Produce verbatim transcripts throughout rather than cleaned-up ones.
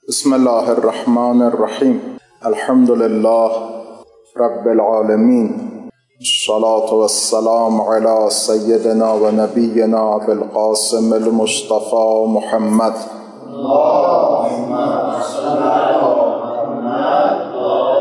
بسم الله الرحمن الرحیم. الحمد لله رب العالمین، الصلاة والسلام علی سیدنا و نبینا ابی القاسم المصطفى محمد. اللهم صل علی محمد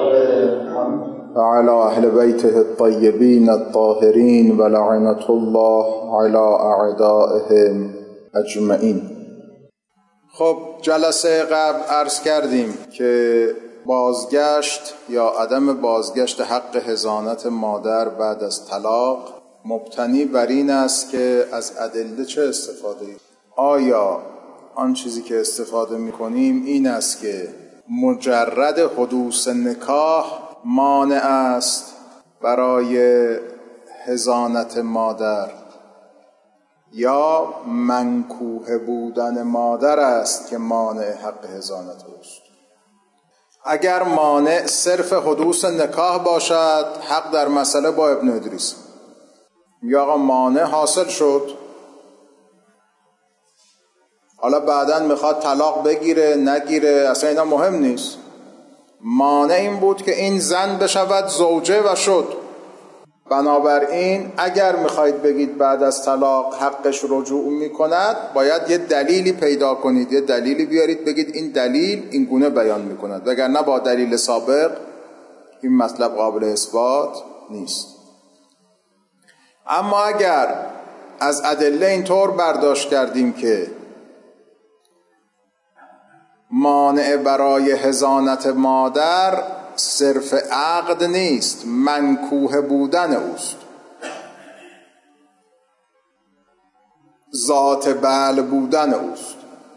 و علی اهل بیته الطیبین الطاهرین و لعنة الله علی اعدائهم اجمعین. خب جلسه قبل عرض کردیم که بازگشت یا عدم بازگشت حق حضانت مادر بعد از طلاق مبتنی بر این است که از ادله چه استفاده ایم؟ آیا آن چیزی که استفاده می کنیم این است که مجرد حدوث نکاح مانع است برای حضانت مادر، یا منکوح بودن مادر است که مانع حق حضانت است؟ اگر مانع صرف حدوث نکاح باشد، حق در مسئله با ابن ادریس. یا آقا مانع حاصل شد، حالا بعداً میخواد طلاق بگیره نگیره، اصلا اینا مهم نیست. مانع این بود که این زن بشود زوجه و شد. بنابراین اگر میخواید بگید بعد از طلاق حقش رجوع میکند، باید یه دلیلی پیدا کنید، یه دلیلی بیارید بگید این دلیل این گونه بیان میکند، وگرنه با دلیل سابق این مطلب قابل اثبات نیست. اما اگر از ادله اینطور برداشت کردیم که مانع برای حضانت مادر صرف عقد نیست، منکوح بودن اوست، ذات بعل بودن اوست،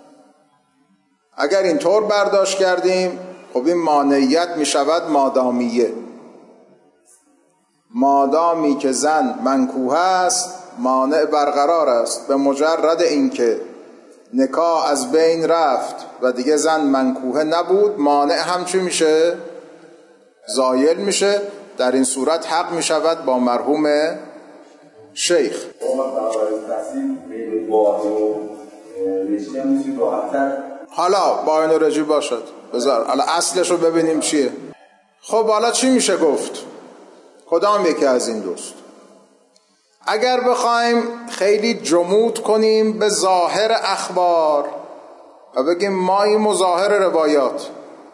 اگر اینطور برداشت کردیم، خب این مانعیت می شود مادامیه. مادامی که زن منکوح است، مانع برقرار است. به مجرد اینکه نکاح از بین رفت و دیگه زن منکوح نبود، مانع هم چی میشه؟ زایل میشه. در این صورت حق میشود با مرحوم شیخ. حالا باین و رجی باشد، بذار حالا اصلش رو ببینیم چیه. خب حالا چی میشه گفت؟ کدام یکی از این دوست؟ اگر بخوایم خیلی جمود کنیم به ظاهر اخبار و بگیم ما این مظاهر روایات،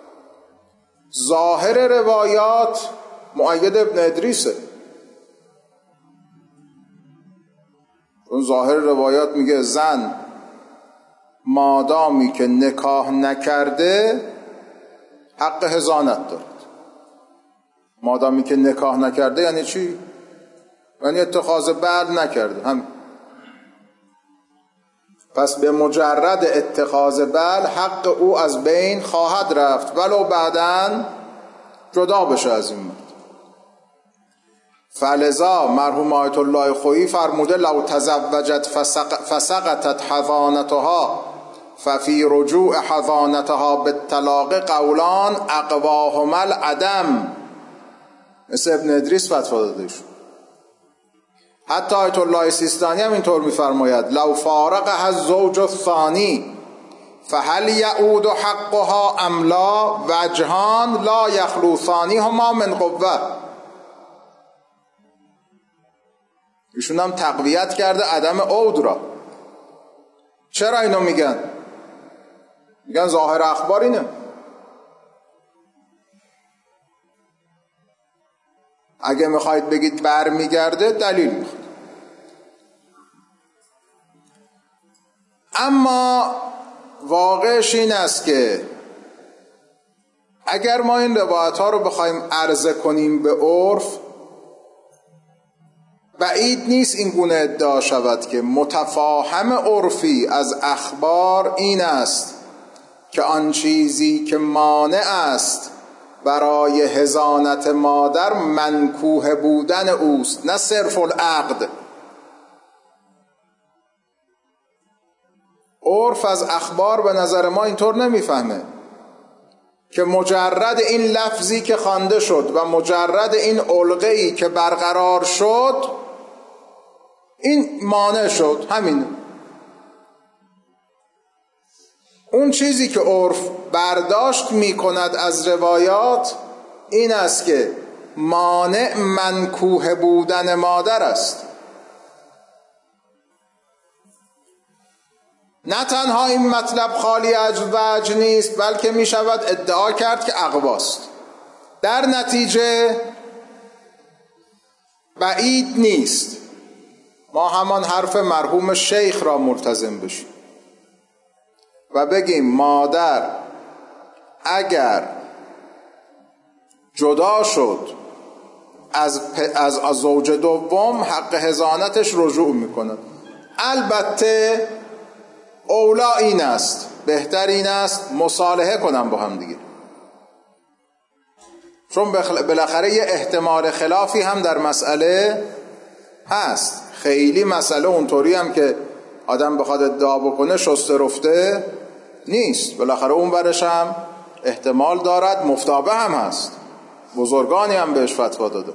ظاهر روایات مؤید ابن ادریسه. اون ظاهر روایات میگه زن مادامی که نکاح نکرده حق حضانت دارد. مادامی که نکاح نکرده یعنی چی؟ یعنی اتخاذ بعل نکرده هم. پس به مجرد اتخاذ بعل حق او از بین خواهد رفت، ولو بعداً جدا بشه از این مرد. فلذا مرحوم آیت الله خویی فرموده لو تزوجت فسق فسقطت حضانتها ففی رجوع حضانتها بالطلاق قولان اقواهما العدم. مثل ابن ادریس فتوا داده شد. حتی آیت الله سیستانی هم اینطور می‌فرماید لو فارقها الزوج الثانی فهل یعود حقها ام لا وجهان لا یخلو ثانیهما من قوه. ایشون هم تقویت کرده عدم عود را. چرا اینو میگن؟ میگن ظاهر اخبار اینه. اگه میخواید بگید بر میگرده دلیل میخواد. اما واقعش این است که اگر ما این روایت ها رو بخوایم عرضه کنیم به عرف، بعید نیست این گونه ادعا شود که متفاهم عرفی از اخبار این است که آن چیزی که مانع است برای حضانت مادر منکوح بودن اوست، نه صرف العقد. عرف از اخبار به نظر ما اینطور نمیفهمه که مجرد این لفظی که خوانده شد و مجرد این علقه‌ای که برقرار شد این مانع شد. همین اون چیزی که عرف برداشت می کند از روایات این است که مانع منکوح بودن مادر است. نه تنها این مطلب خالی از وجه نیست، بلکه می شود ادعا کرد که اقواست. در نتیجه بعید نیست ما همان حرف مرحوم شیخ را ملتزم بشیم و بگیم مادر اگر جدا شد از از, از زوج دوم حق حضانتش رجوع میکند. البته اولا این است، بهتر این است مصالحه کنم با هم دیگه، چون بالاخره یه احتمال خلافی هم در مسئله هست. خیلی مسئله اونطوری هم که آدم بخواد ادعا بکنه شسته رفته نیست، بالاخره اون برش هم احتمال دارد، مفتابه هم هست، بزرگانی هم بهش فتوا داده.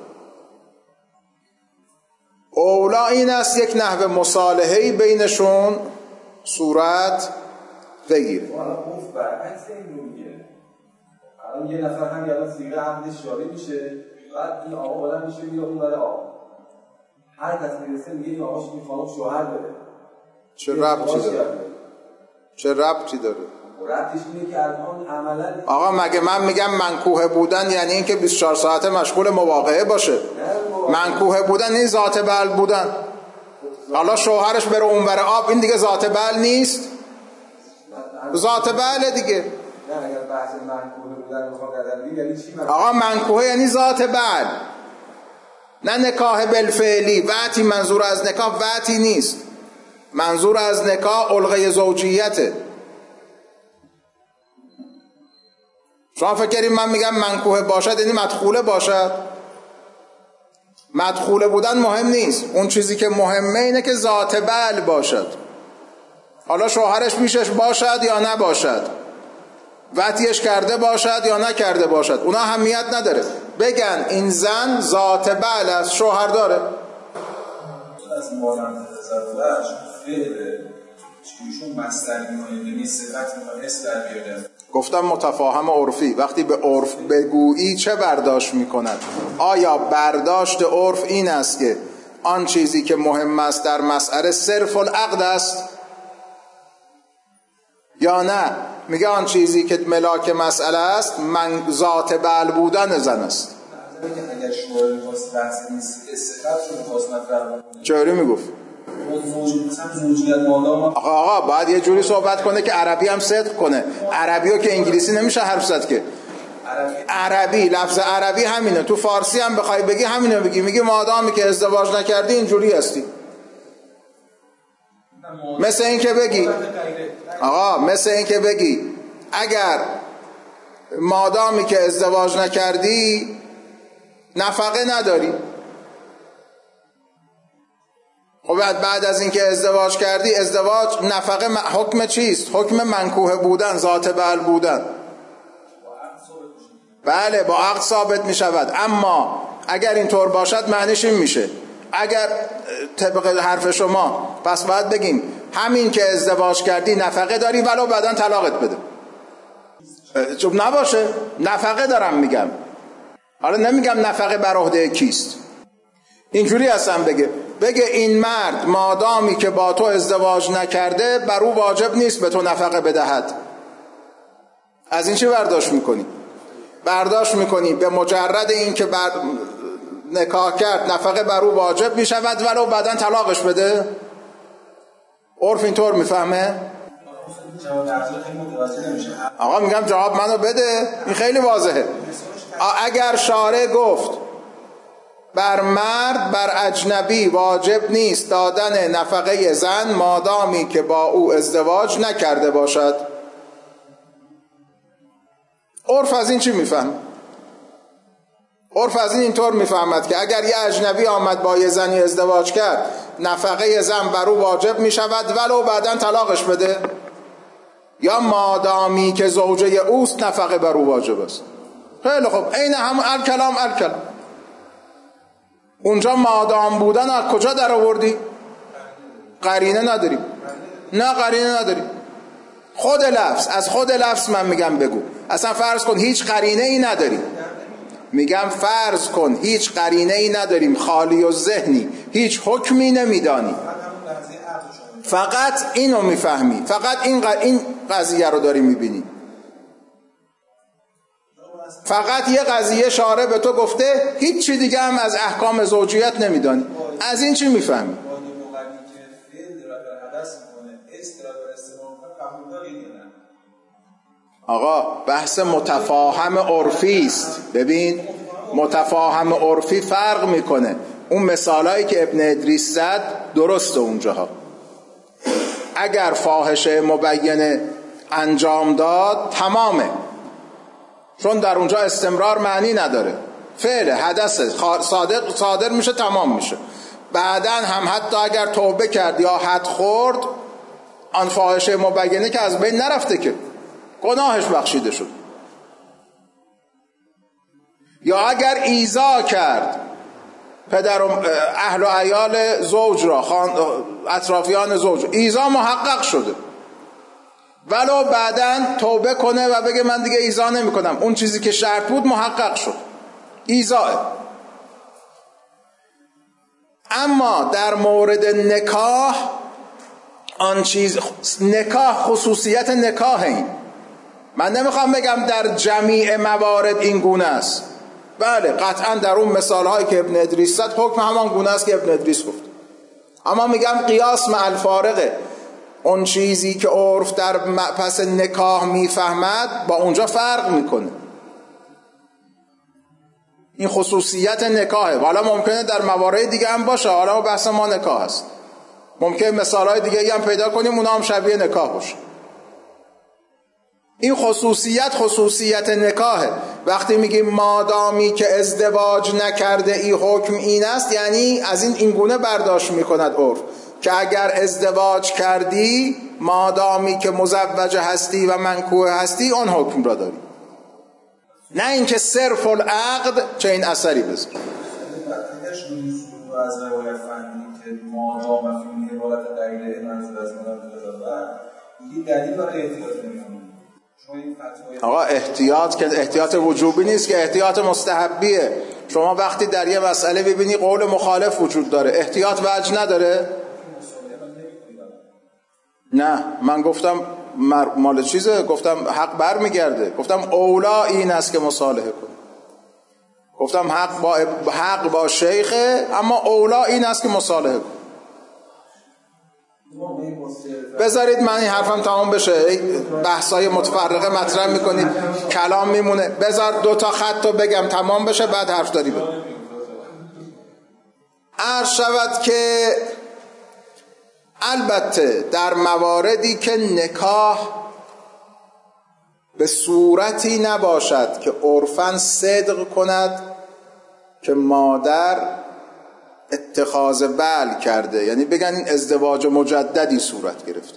اولا این است یک نحو مصالحه‌ای بینشون صورت بگیره. حالا گفت برعکس این رو میگه، الان یه نفر هم یادم سیغه عقدش جاری میشه، بعد این آقا بلند میشه میره اون برای آقا، هر کس میرسه میگه این آقاش میخواد شوهر بده. چه ربطی داره؟ چه ربطی داره؟ ربطش اینه که الان عملا آقا مگه من میگم منکوح بودن یعنی این که بیست و چهار ساعته مشغول مواقعه باشه؟ منکوح بودن این ذات بعل بودن. حالا شوهرش بره اون بره آب، این دیگه ذات بعل نیست؟ ذات بعل دیگه. نه اگر بحث منکوح بودن بخوام کردن یعنی چی؟ آقا منکوح یعنی ذات بعل، نه نکاح بالفعلی. وقتی منظور از نکاح وقتی نیست، منظور از نکاح علقه زوجیته. شما فکر کنید من میگم منکوح باشد یعنی مدخوله باشد؟ مدخوله بودن مهم نیست، اون چیزی که مهمه اینه که ذات بعل باشد. حالا شوهرش پیشش باشد یا نباشد، وطیش کرده باشد یا نکرده باشد، اونا اهمیت نداره. بگن این زن ذات بعل است، شوهر داره. از مانند تزوج فعل چیشون مصدر می‌کنه، یعنی صفت می‌کنه اسم در بیاره. گفتم متفاهم عرفی. وقتی به عرف بگویی چه برداشت می‌کند؟ آیا برداشت عرف این است که آن چیزی که مهم است در مسئله صرف العقد است، یا نه میگه آن چیزی که ملاک مسئله است من ذات بعل بودن زن است؟ اگر شوهر می‌خواست بحث نیست صفت رو می‌خواست مطرح کنه چطوری میگفت؟ آقا آقا باید یه جوری صحبت کنه که عربی هم صدق کنه. عربیو که انگلیسی نمیشه حرف زد که. عربی لفظ عربی همینه، تو فارسی هم بخوای بگی همینه بگی. میگی مادامی که ازدواج نکردی اینجوری هستی. مثل این که بگی آقا مثل این که بگی اگر مادامی که ازدواج نکردی نفقه نداری. خب بعد از اینکه ازدواج کردی، ازدواج نفقه حکم چیست؟ حکم منکوح بودن، ذات بعل بودن. بله با عقد ثابت می شود. اما اگر اینطور باشد معنیش این میشه اگر طبق حرف شما پس باید بگیم همین که ازدواج کردی نفقه داری ولو بعداً طلاقت بده. چون نباشه نفقه دارم میگم، حالا نمیگم نفقه بر عهده کیست. اینجوری هستم بگه بگه این مرد مادامی که با تو ازدواج نکرده بر او واجب نیست به تو نفقه بدهد. از این چی برداشت میکنی؟ برداشت میکنی به مجرد این که بر نکاح کرد نفقه بر او واجب میشود ولو بعداً طلاقش بده؟ عرف اینطور میفهمه؟ آقا میگم جواب منو بده، این خیلی واضحه. اگر شارع گفت بر مرد بر اجنبی واجب نیست دادن نفقه زن مادامی که با او ازدواج نکرده باشد، عرف از این چی میفهم؟ عرف از این اینطور میفهمد که اگر یه اجنبی آمد با یه زنی ازدواج کرد نفقه زن بر او واجب میشود ولو بعداً طلاقش بده، یا مادامی که زوجه اوست نفقه بر او واجب است. خیلی خب این هم الکلام الکلام. اونجا مادام بودن از کجا در آوردی؟ قرینه نداریم. نه قرینه نداریم. خود لفظ، از خود لفظ من میگم بگو. اصلا فرض کن هیچ قرینه ای نداریم، میگم فرض کن هیچ قرینه ای نداریم، خالی و ذهنی، هیچ حکمی نمیدانی، فقط اینو میفهمی، فقط این این قضیه رو داری میبینی، فقط یه قضیه شارع به تو گفته، هیچ چی دیگه هم از احکام زوجیت نمیدانی، از این چی میفهمی؟ آقا بحث متفاهم عرفی است. ببین متفاهم عرفی فرق میکنه. اون مثالایی که ابن ادریس زد درسته اونجاها، اگر فاحشه مبینه انجام داد تمامه، چون در اونجا استمرار معنی نداره، فعل حدث صادق صادر میشه تمام میشه. بعدن هم حتی اگر توبه کرد یا حد خورد، آن فاحشه مبینه که از بین نرفته که، گناهش بخشیده شد. یا اگر ایذا کرد پدر و اهل و عیال زوج را، اطرافیان زوج، ایذا محقق شده، ولو بعدن توبه کنه و بگه من دیگه ایذا نمی کنم، اون چیزی که شرط بود محقق شد، ایذاه. اما در مورد نکاح، آن چیز نکاح خصوصیت نکاح، این من نمیخوام بگم در جمیع موارد این گونه است، بله قطعا در اون مثال هایی که ابن ادریس زد حکم همان گونه است که ابن ادریس گفت، اما میگم قیاس مع الفارقه، اون چیزی که عرف در پس نکاح میفهمد با اونجا فرق میکنه. این خصوصیت نکاحه. حالا ممکنه در موارد دیگه هم باشه، حالا بحث ما نکاح است، ممکنه مثالهای دیگه هم پیدا کنیم اونا هم شبیه نکاح باشه. این خصوصیت خصوصیت نکاحه. وقتی میگیم مادامی که ازدواج نکرده ای حکم این است، یعنی از این اینگونه برداشت میکند عرف که اگر ازدواج کردی، مادامی که مزوجه هستی و منکوح هستی، اون حکم را داری، نه اینکه صرف العقد چه این اثری بذار. از روایت فهمیدیم که مادام مفهومی عبارت دلیل منظور از مادام دیگه دلیل برای احتیاط نمی‌کنه. آقا احتیاط که احتیاط وجوبی نیست، که احتیاط مستحبیه. شما وقتی در یه مسئله ببینی قول مخالف وجود داره، احتیاط وجه نداره؟ نه من گفتم مال چیزه، گفتم حق بر میگرده، گفتم اولا این است که مصالحه کن، گفتم حق با حق با شیخه، اما اولا این است که مصالحه کن. بذارید من این حرفم تمام بشه، بحثای متفرقه مطرح میکنید کلام میمونه، بذار دو تا خط رو بگم تمام بشه بعد حرف داری بگم. عرض شود که البته در مواردی که نکاح به صورتی نباشد که عرفاً صدق کند که مادر اتخاذ بعل کرده، یعنی بگن این ازدواج مجددی صورت گرفته،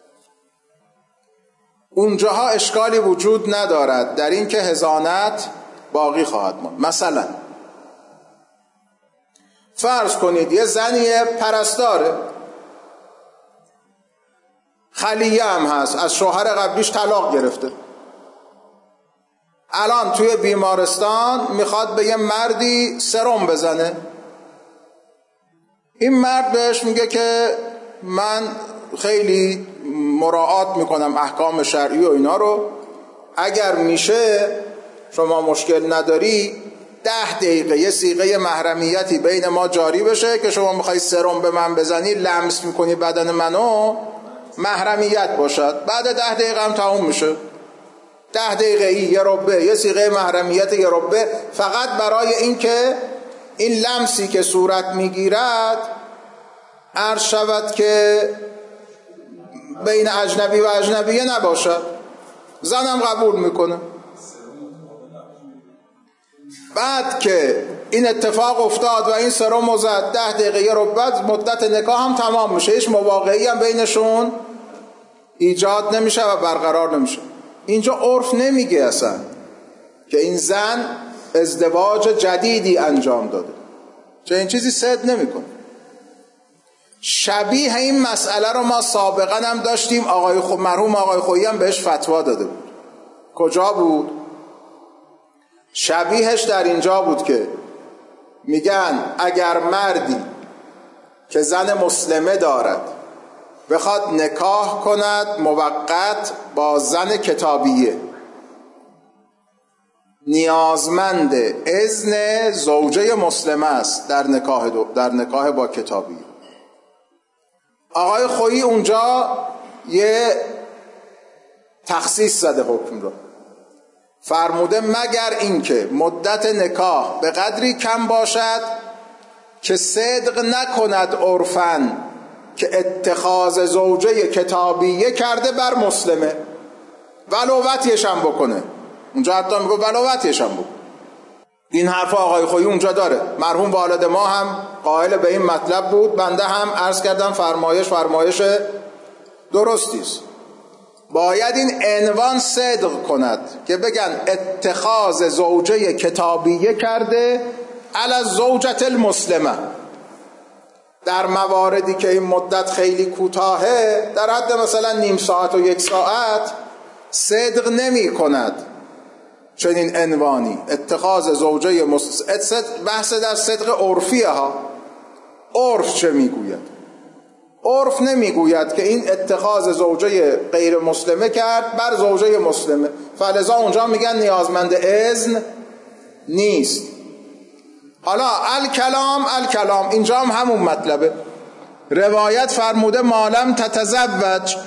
اونجاها اشکالی وجود ندارد در این که حضانت باقی خواهد ماند. مثلا فرض کنید یه زنی پرستاره، خلیه هم هست، از شوهر قبلیش طلاق گرفته، الان توی بیمارستان میخواد به یه مردی سرم بزنه. این مرد بهش میگه که من خیلی مراعات میکنم احکام شرعی و اینا رو، اگر میشه شما مشکل نداری ده دقیقه یه صیغه محرمیتی بین ما جاری بشه که شما میخوای سرم به من بزنی، لمس میکنی بدن منو، محرمیت باشد. بعد ده دقیقه هم تموم میشه، ده دقیقه ای یه ربع یه صیغه محرمیت یه ربع، فقط برای این که این لمسی که صورت میگیرد عرض شود که بین اجنبی و اجنبیه نباشد، زنم قبول میکنه. بعد که این اتفاق افتاد و این سرم زد، ده دقیقه یه ربع مدت نکاح هم تمام میشه، هیچ مواقعی هم بینشون ایجاد نمیشه و برقرار نمیشه. اینجا عرف نمیگه اصلا که این زن ازدواج جدیدی انجام داده، چه این چیزی صد نمیکنه. شبیه این مسئله رو ما سابقا هم داشتیم. آقای خو... مرحوم آقای خویی هم بهش فتوا داده بود. کجا بود؟ شبیهش در اینجا بود که میگن اگر مردی که زن مسلمه دارد بخواد نکاح کند موقت با زن کتابیه، نیازمند اذن زوجه مسلمه است در نکاح دو در نکاح با کتابیه. آقای خویی اونجا یه تخصیص زده حکم رو، فرموده مگر اینکه مدت نکاح به قدری کم باشد که صدق نکند عرفاً که اتخاذ زوجه کتابیه کرده بر مسلمه، ولوتیش هم بکنه. اونجا حتی میگه ولوتیش هم بکنه. این حرف آقای خویی اونجا داره. مرحوم والد ما هم قائل به این مطلب بود. بنده هم عرض کردم فرمایش فرمایش درستیست. باید این عنوان صدق کند که بگن اتخاذ زوجه کتابیه کرده علی الزوجة المسلمه. در مواردی که این مدت خیلی کوتاهه، در حد مثلا نیم ساعت و یک ساعت، صدق نمی کند چنین عنوانی اتخاذ زوجه مسلمه. بحث در صدق عرفیه ها. عرف چه میگوید؟ عرف نمیگوید که این اتخاذ زوجه غیر مسلمه کرد بر زوجه مسلمه، فلذا اونجا میگن نیازمند اذن نیست. حالا الکلام الکلام اینجا هم همون مطلبه. روایت فرموده مالم تتزوج،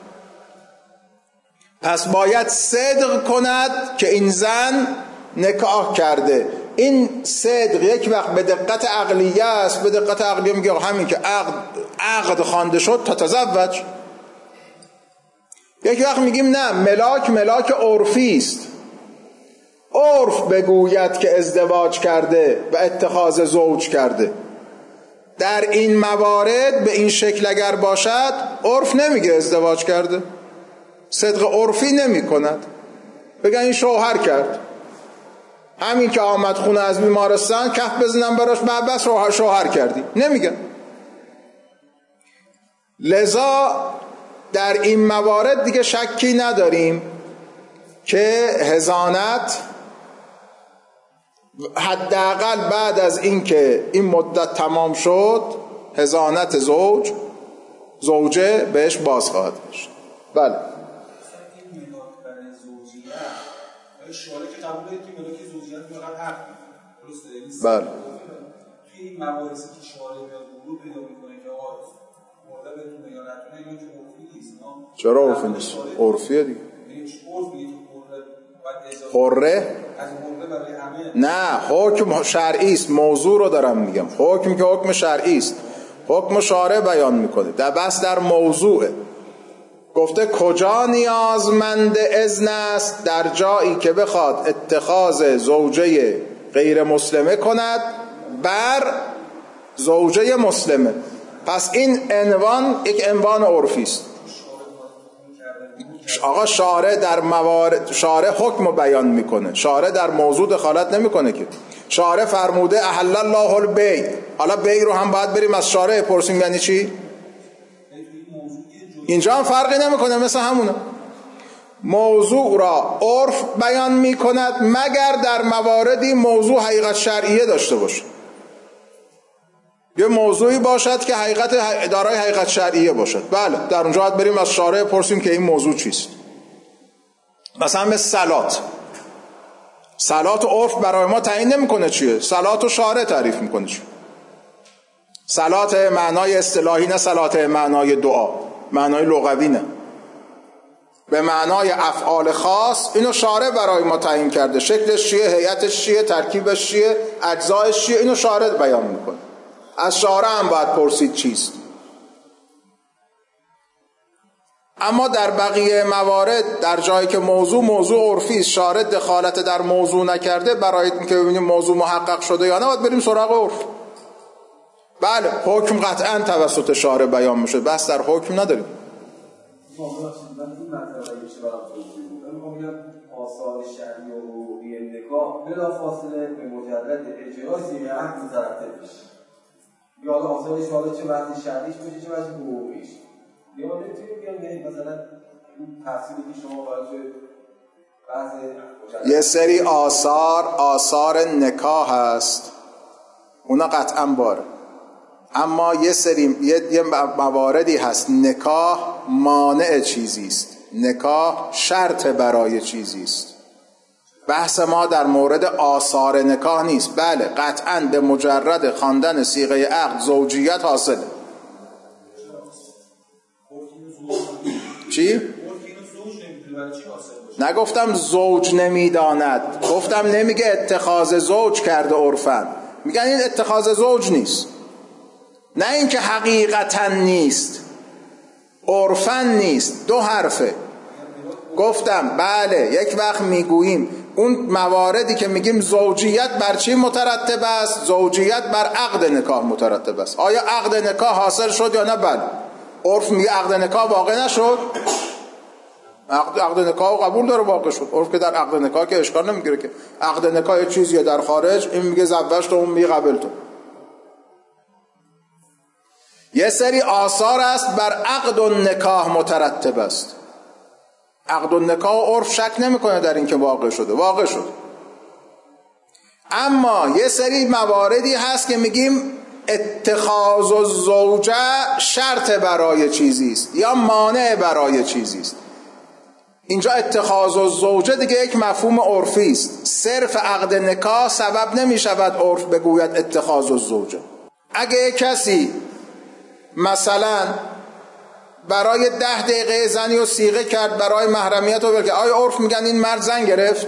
پس باید صدق کند که این زن نکاح کرده. این صدق یک وقت به دقت عقلیه است. به دقت عقلیه میگه همین که عقد عقد خوانده شد تتزوج. یک وقت میگیم نه، ملاک ملاک عرفی است. عرف بگوید که ازدواج کرده و اتخاذ زوج کرده. در این موارد به این شکل اگر باشد، عرف نمیگه ازدواج کرده، صدق عرفی نمی کند. بگن این شوهر کرد، همین که آمد خونه از بیمارستان کف بزنم براش بس شوهر شوهر کردی، نمیگن. لذا در این موارد دیگه شکی نداریم که حضانت حداقل بعد از این که این مدت تمام شد، حضانت زوج زوجه بهش باز خواهد داشت. بله. شوهری که قبول دارید که ملاک زوجیت فقط حق درسته؟ بله. توی این مواردی که شوهر میاد ورود پیدا میکنه که آقا مرده بتونه یا نتونه، اینا که عرفی نیست. چرا عرفی نیست؟ عرفیه دیگه. عرف میگه که حره از مرده برای همه. نه، حکم شرعی است. موضوع رو دارم میگم. حکم که حکم شرعی است، حکم شارع بیان میکنه. در بس در موضوعه. گفته کجا نیازمند اذن است؟ در جایی که بخواد اتخاذ زوجه غیر مسلمه کند بر زوجه مسلمه. پس این عنوان یک عنوان عرفی است. آقا شارع در موارد شارع حکم بیان میکنه، شارع در موضوع دخالت نمیکنه که. شارع فرموده احل الله البیع. حالا بیع رو هم باید بریم از شارع پرسیم یعنی چی؟ اینجا هم فرقی نمیکنه، مثل همونه. موضوع را عرف بیان میکند مگر در مواردی موضوع حقیقت شرعیه داشته باشه. یه موضوعی باشد که حقیقت دارای حقیقت شرعیه باشد، بله در اونجا باید بریم از شارع پرسیم که این موضوع چیست. مثلا مثل صلات. صلات و عرف برای ما تعیین نمیکنه چیه، صلات و شارع تعریف میکنه چیه. صلات معنای اصطلاحی نه، صلات معنای دعا، معنای لغوی نه، به معنای افعال خاص. اینو شارع برای ما تعیین کرده. شکلش چیه، هیئتش چیه، ترکیبش چیه، اجزایش چیه، اینو شارع بیان میکنه. از شارع هم باید پرسید چیست. اما در بقیه موارد در جایی که موضوع موضوع عرفی است، شارع دخالت در موضوع نکرده، برای اینکه ببینیم موضوع محقق شده یا نه باید بریم سراغ عرف. بله حکم قطعا توسط شارع بیان میشه، بس در حکم نداریم. من این مطلب رو چه برام توضیح میدم. من میگم آثار شرعی و حقوقی نکاح بلافاصله به مجرد اجرای صیغه عقد طرف بشه. یا حالا آثارش حالا چه وضع شرعیش باشه چه وضع حقوقیش. یا ما نمیتونیم بیان بگیم مثلا این تفسیری که شما باید یه سری آثار آثار نکاح هست، اونا قطعا باره، اما یه سری یه, یه مواردی هست نکاح مانع چیزی است، نکاح شرط برای چیزی است. بحث ما در مورد آثار نکاح نیست. بله قطعا به مجرد خواندن صیغه عقد زوجیت حاصله. چی؟ نگفتم زوج نمیداند، گفتم نمیگه اتخاذ زوج کرده عرفاً، میگن این اتخاذ زوج نیست، نه اینکه حقیقتاً نیست، عرفاً نیست، دو حرفه. گفتم بله یک وقت میگوییم اون مواردی که میگیم زوجیت بر چی مترتب است؟ زوجیت بر عقد نکاح مترتب است. آیا عقد نکاح حاصل شد یا نه؟ بله. عرف میگه عقد نکاح واقع نشد، عقد, عقد نکاح قبول داره واقع شد. عرف که در عقد نکاح که اشکال نمیگیره که عقد نکاح چیزیه در خارج، این میگه زوجت و اون میگه قبل تو. یه سری آثار است بر عقد و نکاح مترتب است. عقد و نکاح و عرف شک نمیکنه در این که واقع شده، واقع شد. اما یه سری مواردی هست که میگیم اتخاذ الزوجه شرط برای چیزی است یا مانع برای چیزی است. اینجا اتخاذ الزوجه دیگه یک مفهوم عرفی است. صرف عقد نکاح سبب نمی شود عرف بگوید اتخاذ الزوجه. اگه کسی مثلا برای ده دقیقه زنی رو صیغه کرد برای محرمیت رو بگه، آیا عرف میگن این مرد زن گرفت؟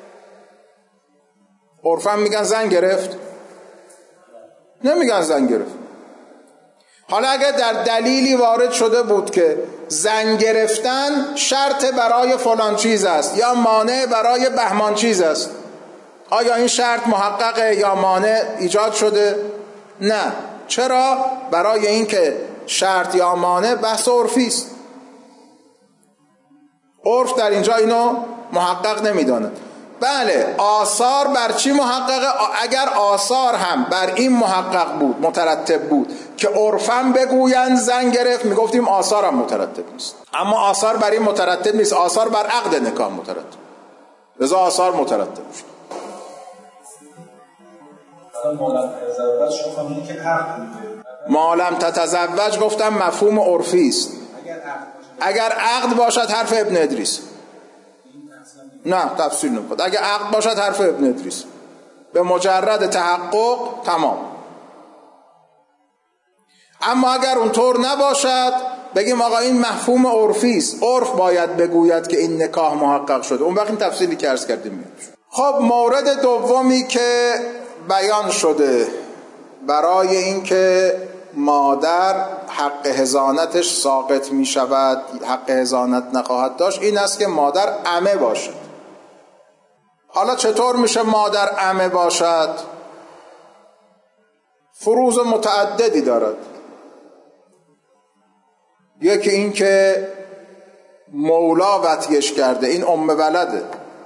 عرفا میگن زن گرفت؟ نمیگن زن گرفت. حالا اگر در دلیلی وارد شده بود که زن گرفتن شرط برای فلان چیز است یا مانع برای بهمان چیز است، آیا این شرط محققه یا مانع ایجاد شده؟ نه. چرا؟ برای اینکه شرط یا مانع بحث عرفی است. عرف در اینجا اینو محقق نمیداند. بله آثار بر چی محققه؟ اگر آثار هم بر این محقق بود، مترتب بود که عرفاً بگویند زن گرفت، میگفتیم آثار هم مترتب نیست. اما آثار بر این مترتب نیست، آثار بر عقد نکاح مترتب، لذا آثار مترتب شد. ما لم تتزوج گفتم مفهوم عرفی است. اگر عقد باشد حرف ابن ادریس، نه تفصیل نمیخواد. اگر عقد باشد حرف ابن ادریس، به مجرد تحقق تمام. اما اگر اونطور نباشد بگیم آقا این مفهوم عرفی است، عرف باید بگوید که این نکاح محقق شده، اون وقت این تفصیلی که عرض کردیم میاد. خب مورد دومی که بیان شده برای اینکه مادر حق حضانتش ساقط می شود، حق حضانت نخواهد داشت، این است که مادر عمه باشد. حالا چطور میشه مادر عمه باشد؟ فروض متعددی دارد. یکی این که مولا وطیش کرده، این ام ولده،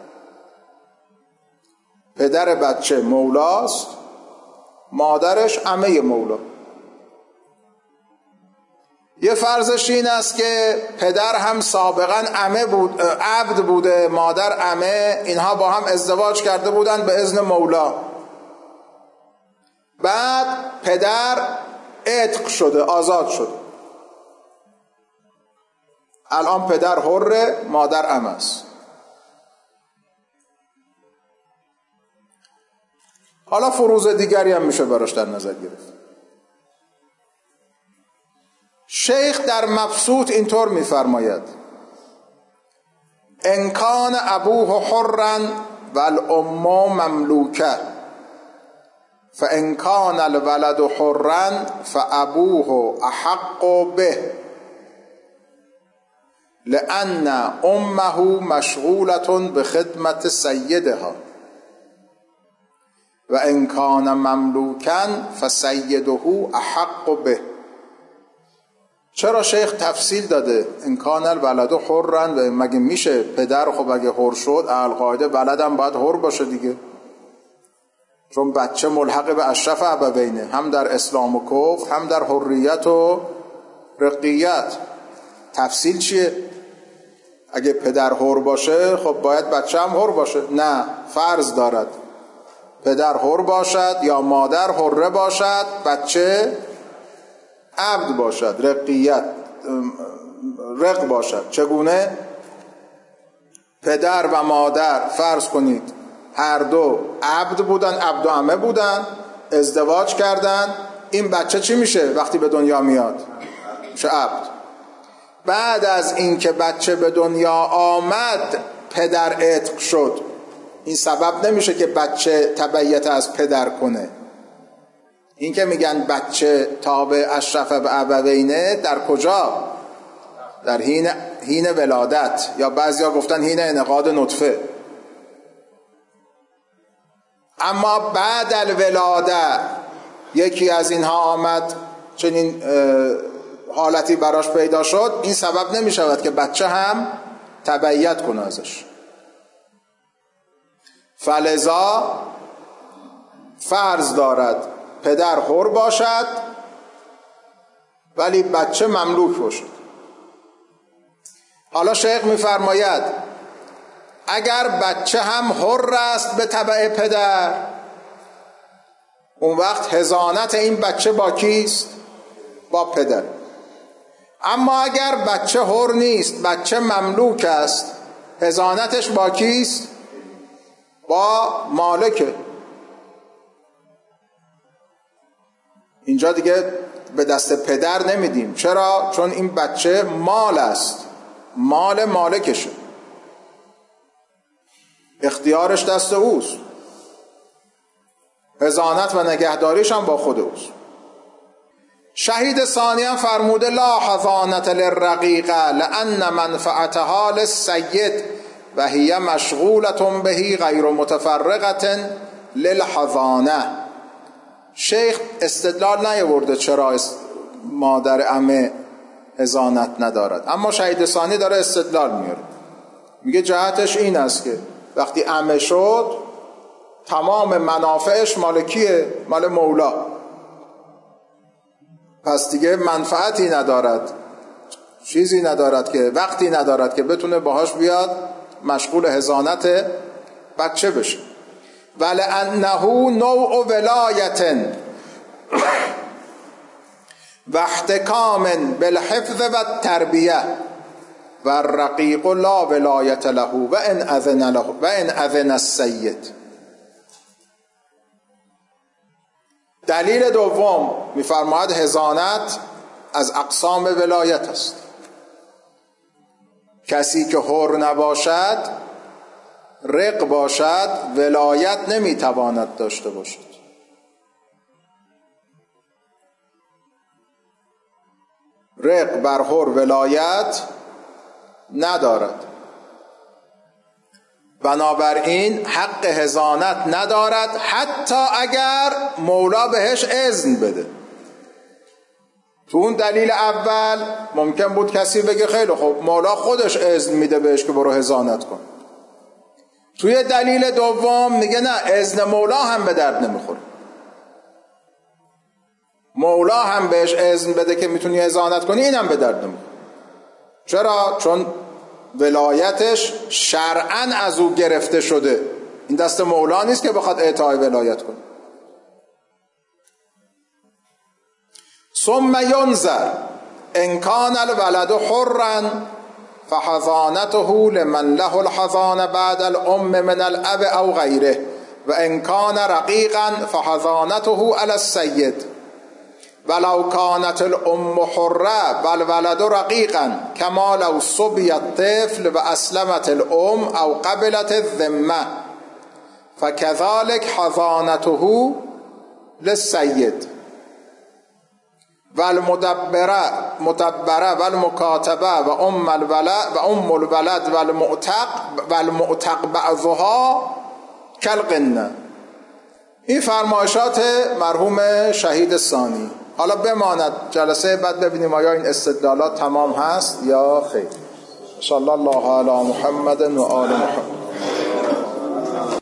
پدر بچه مولاست، مادرش عمه مولا. یه فرضش این است که پدر هم سابقا عمه بود، عبد بوده، مادر عمه، اینها با هم ازدواج کرده بودن به اذن مولا. بعد پدر عتق شده، آزاد شده، الان پدر حره، مادر عمه است. حالا فروض دیگری هم میشه براش در نظر گرفت. شیخ در مبسوط اینطور میفرماید: ان کان ابوه حرا و الام مملوکه فان کان الولد حرا فابوه احق به لان امه مشغولة بخدمت سیدها و ان کان مملوکا فسیده احق به. چرا شیخ تفصیل داده ان کان الولد حرا؟ مگه میشه پدر خب اگه حر شد القاعده ولدم باید حر باشه دیگه؟ چون بچه ملحق به اشرف ابوینه، هم در اسلام و کفر، هم در حریت و رقیت. تفصیل چیه؟ اگه پدر حر باشه خب باید بچه هم حر باشه؟ نه، فرض دارد پدر حر باشد یا مادر حره باشد، بچه عبد باشد، رقیت رق باشد. چگونه؟ پدر و مادر فرض کنید هر دو عبد بودن، عبد و عمه بودن، ازدواج کردن، این بچه چی میشه وقتی به دنیا میاد؟ میشه عبد. بعد از اینکه بچه به دنیا آمد پدر عتق شد، این سبب نمیشه که بچه تبعیت از پدر کنه. این که میگن بچه تابع اشرف ابوینه در کجا؟ در حین حین ولادت، یا بعضیا گفتن حین انعقاد نطفه. اما بعد الولاده یکی از اینها آمد چنین حالتی براش پیدا شد، این سبب نمی شود که بچه هم تبعیت کنه ازش. فلذا فرض دارد پدر حر باشد ولی بچه مملوک باشد. حالا شیخ می‌فرماید اگر بچه هم حر است به تبع پدر، اون وقت حضانت این بچه با کیست؟ با پدر. اما اگر بچه حر نیست، بچه مملوک است، حضانتش با کیست؟ با مالکه. اینجا دیگه به دست پدر نمیدیم. چرا؟ چون این بچه مال است، مال مالکشه، اختیارش دست اوست، حضانت و نگهداریش هم با خود اوست. شهید ثانی هم فرموده لا حضانت للرقیقه لان منفعتها للسید و هی مشغولة بهی غیر متفرقة للحضانه. شیخ استدلال نیاورده چرا مادر عمه حضانت ندارد، اما شهید ثانی داره استدلال میاره. میگه جهتش این است که وقتی عمه شد تمام منافعش مالکیه، مال مولا، پس دیگه منفعتی ندارد، چیزی ندارد که وقتی ندارد که بتونه باهاش بیاد مشغول حضانت بچه بشه. ولأنه نوع ولایت و احتکام بالحفظ و التربیه و الرقیق لا ولایت له و ان اذن له و ان اذن السید. دلیل دوم می‌فرماید حضانت از اقسام ولایت است. کسی که حر نباشد، رق باشد، ولایت نمیتواند داشته باشد. رق بر حر ولایت ندارد، بنابراین حق حضانت ندارد حتی اگر مولا بهش اذن بده. تو اون دلیل اول ممکن بود کسی بگه خیلی خب مولا خودش اذن میده بهش که برو حضانت کن. توی دلیل دوم میگه نه، اذن مولا هم به درد نمیخوره. مولا هم بهش اذن بده که میتونی حضانت کنی، این هم به درد نمیخوره. چرا؟ چون ولایتش شرعاً از او گرفته شده، این دست مولا نیست که بخواد اعطای ولایت کنه. ثم ینظر ان کان الولد حرا فحضانته لمن له الحضانه بعد الام من الاب او غیره و ان کان رقیقا فحضانته علی السید ولو کانت الام حره والولد رقیقا کما لو صبی الطفل و اسلمت الام او قبلت الذمه فكذلك حضانته للسید والمدبره مدبره والمکاتبه و ام الولد و ام الولد والمعتق والمعتق بعضها کالقنه. این فرمایشات مرحوم شهید ثانی. حالا بماند جلسه بعد ببینیم آیا این استدلالات تمام هست یا خیر. صلی الله علی محمد و آل محمد.